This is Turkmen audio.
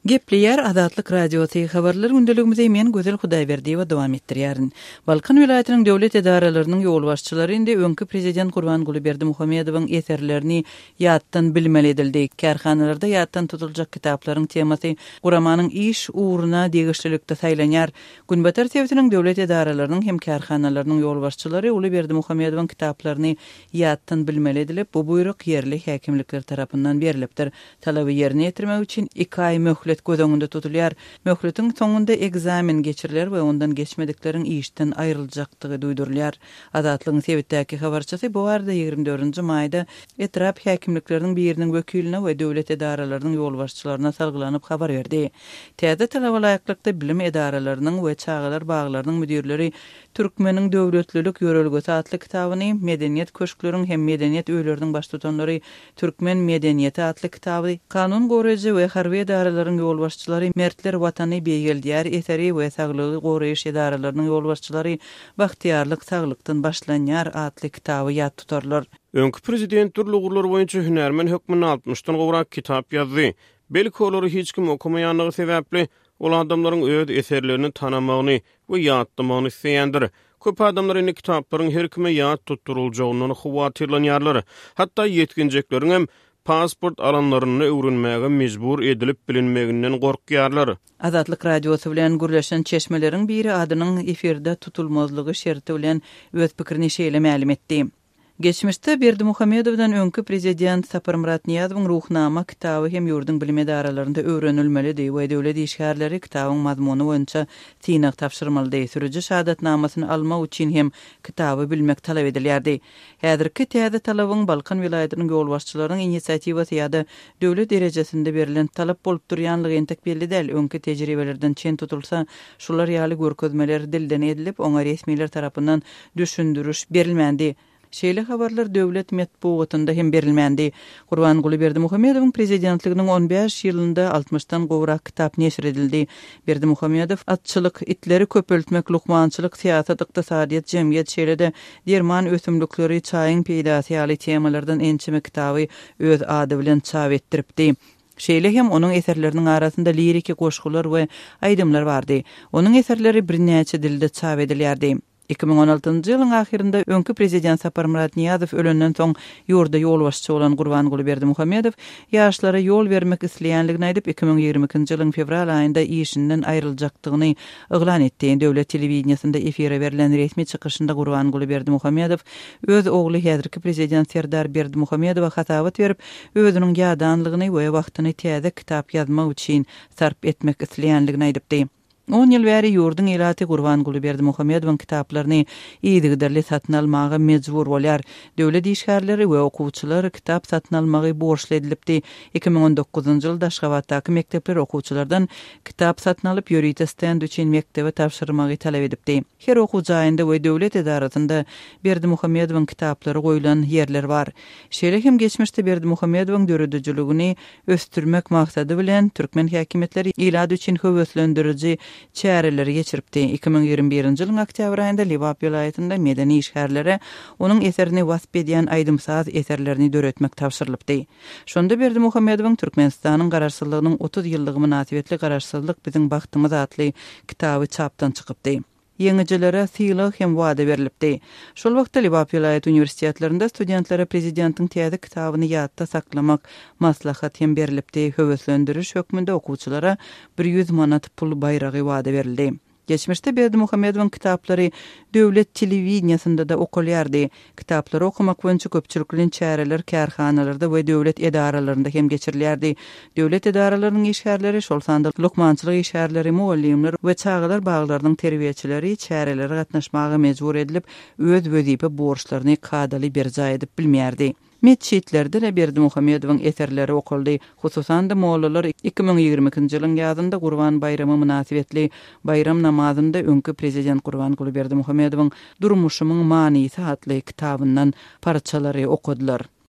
Gepleyer Azatlyk Radiosu habarlar gündeligimize men Gözel Hudaýberdi we dowam etdirýärin. Balkan vilayatynyň döwlet edaralarynyň ýol başçylary indi öňkü prezident Gurbanguly Berdimuhammedowyň eserlerini ýatdan bilmeli edildi. Kärhanalarda ýatdan tutuljak kitaplaryň temasy Guramanyň iş uğruna degişlilikde saýlanýar. Günbatar sebätiniň döwlet edaralarynyň hem kärhanalarynyň ýol başçylary Uly Berdimuhammedowyň kitaplaryny ýatdan bilmeli edilip, bu buyruk yerli häkimlikler tarapyndan berilipdir. Talaby ýerine ýetirmek üçin 2 ay möhlet gözüňde tutulýar. Möhletin soňunda egzamin geçiriler we ondan geçmedikleriň işden aýryljakdygy duýdurulýar. Azatlygyň sebätdäki habarçysy bu arada 24-nji maýda etrap häkimlikleriniň biriniň wekilini we döwlet edaralarynyň ýol başçylaryna salgylanyp habar berdi. Täze talaba laýyklykda bilim edaralarynyň we çağalar baglarynyň müdirleri Türkmeniň döwletlilik ýörelgesi atly kitabyny Medeniýet köşkleriň hem medeniýet öýleriniň baş tutanlary Türkmen medeniýeti atly kitaby kanun goraýjy we harby edaralaryň ýol başçylary mertler watany beýgeldýär eseri we saglygy goraýyş edaralarynyň ýol başçylary bahtiýarlyk saglykdan başlanýar atly kitaby ýat tutarlar. Öňkü prezident turly gurlar boýunça hünärmen hökmüni 60-dan gowrak kitap ýazdy. Belki olary hiç kim okumaýanlygy sebäpli ol adamlaryň öz eserlerini tanamagyny we ýatdamagyny isleýändir. Köp adamlar indi kitaplaryň her kime ýat tutturuljagyny howatyrlanýarlar. Hatda ýetginjekleriň hem pasport alanlaryny öwrenmäge mejbur edilip bilinmeginden gorkýarlar. Azatlyk Radiosu bilen gürleşen çeşmeleriň biri adynyň efirde tutulmazlygy şerti bilen öz pikirini şeýle ma'lum etdi. Geçmişte Berdimuhammedowdan öňkü prezident Sapar Murat Niýazowyň ruhnama kitaby hem ýurdun bilim edaralaryny öwrenilmeli diýip we döwlet işgärleri kitabyň mazmuny boýunça synak tapşyrmaly sürüji şahadatnamasyny almak üçin hem kitaby bilmek talap edilýärdi. Häzirki täze talabyň Balkan vilayatynyň ýol başçylarynyň initsiatywasy ýa-da döwlet derejesinde berilen talap bolup durýanlygy entek belli däl. Öňkü tejribelerden çen tutulsa, şular ýaly görkezmeler dilden edilip, oňa resmiler tarapyndan düşündürüş berilmendi. Şeýle habarlar döwlet medeniýetinde hem berilmendi. Gurbanguly Berdimuhammedowyň prezidentliginiň 15 ýylynda 60-dan gowrak kitap neşr edildi. Berdimuhammedow atçylyk, itleri köpeltmek, lukmançylyk, siýasat, ykdysadyýat, jemgyýet şeýlede derman ösümlikleri, çaýyň peýdasy ýaly temalardan ençime kitaby öz ady bilen çap etdiripdi. Şeýle hem onuň eserleriniň arasynda liriki goşgular we aýdymlar bardy. Onuň eserleri bir näçe dilde çap edilýärdi. 2016-njy ýylyň ahyrynda öňkü prezident Sapar Murat Niýazow ölenden soň ýurda ýol başçy bolan Gurbanguly Berdimuhammedow ýaşlara ýol bermek isleýänligini aýdyp 2022-nji ýylyň fevral aýynda işinden aýryljakdygyny eglan etdi. Döwlet telewizionynda efire berilen resmi çykyşynda Gurbanguly Berdimuhammedow öz ogly häzirki prezident Serdar Berdimuhammedowa hatabat berip, özüniň ýadanlygyny we wagtyny täze kitap ýazmak üçin sarp etmek isleýänligini aýdypdy. 10 ýyl bäri ýurdun ýylaty Gurbanguly Berdimuhammedowyň kitaplaryny ýygyderli satyn almaga mejbur bolýar. Döwlet işgärleri we okuwçylar kitap satyn almagy borçly edilipdi. 2019-njy ýylda Aşgabatdaky mekdepler okuwçylardan kitap satyn alyp ýörüýte stend üçin mektebe tapşyrmagy talap edipdi. Her okuw jaýynda we döwlet edarasynda Berdimuhammedowyň kitaplary goýulan ýerler bar. Şeýle hem geçmişde Berdimuhammedowyň döredijligini östürmek maksady bilen türkmen häkimetleri ýylady üçin höweslendiriji çäreleri geçiripdi. 2021-nji ýylyň oktýabr aýynda Liwap vilayatynda medeni işgärlere onuň eserini wasp edýän aýdymsaz eserlerini döretmek tapşyrylypdy. Şonda Berdimuhammedowyň Türkmenistanyň garaşsyzlygynyň 30 ýyllygy münasibetli garaşsyzlyk biziň bagtymyz atly kitaby çapdan çykypdy. Ýeňijilere syýlyk hem wada berilipdi. Şol wagtda Liwap vilayaty universitetlerinde studentlere prezidentiň täze kitabyny ýatda saklamak maslahat hem berilipdi. Höweslendirýiş hökmünde okuwçylara 100 manat pul baýragy wada berildi. Geçmişte Berdimuhammedowyň kitaplary döwlet telewizionynda da okulýardy. Kitaplary okumak boýunça köpçülikliň çäreler kärhanalarda we döwlet edaralaryna hem geçirilýärdi. Döwlet edaralarynyň işgärleri şol sanda lukmançylyk işgärleri, muallimler we çağalar baglarynyň terbiýeçileri çärelere gatnaşmaga mejbur edilip, öz wezipä borçlaryny kadaly berja edip bilmeýärdi. Meçhitlerde de Berdimuhammedowyň eserleri okuldy. Hususan da mollalar 2022-nji ýylyň ýazynda Gurban bayramy münasibetli bayram namazynda öňkü prezident Gurbanguly Berdimuhammedowyň Durmuşymyň manysy atly kitabyndan parçalary okudylar.